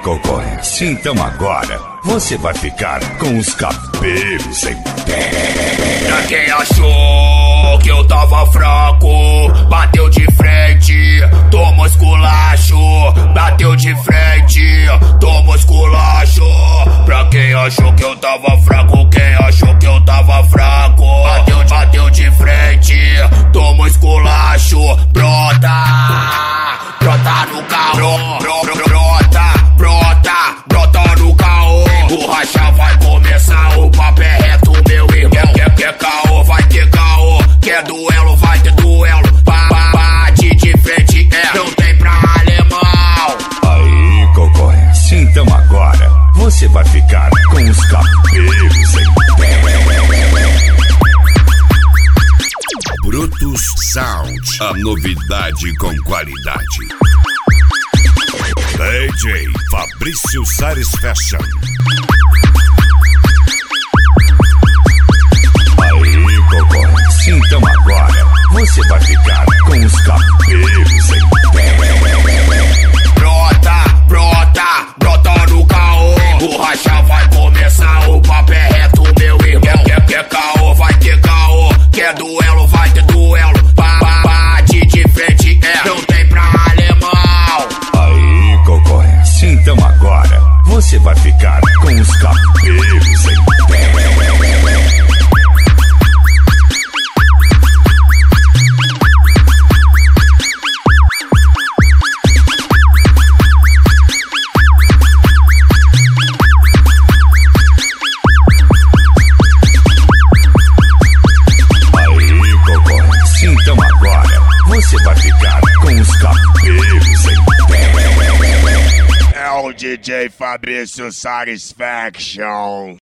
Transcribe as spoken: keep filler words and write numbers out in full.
concorrência, então agora você vai ficar com os cabelos em pé. Pra quem achou que eu tava fraco, bateu de frente, tomou esculacho. Bateu de frente, tomou esculacho. Pra quem achou que eu tava fraco, quem achou que eu tava fraco, bateu, bateu de frente, tomou esculacho. Brota, brota no carro, bro, bro, brota, brota, brota no carro. O racha vai começar, o papo é reto, meu irmão. Quer, quer caô, vai ter caô. Quer duelo, vai ter duelo. Bate de frente, é, não tem pra alemão. Aí, concorrência, então agora você vai ficar com os cabelos em pé. Brutus Sound, a novidade com qualidade. D J Fabrício Sares Fashion. Aí, concorrência, então agora você vai ficar com os cabelos em pé. Brota, brota, brota no caô. O racha vai começar, o papo é reto, meu irmão. Quer, quer caô, vai ter caô. Quer duelo, vai ter duelo. Bate de frente, é, não tem pra alemão. Aí, concorrência, então agora você vai ficar com os cabelos em pé. Então agora você vai ficar com os cabelos em pé. É o D J Fabrício Sares Fashion.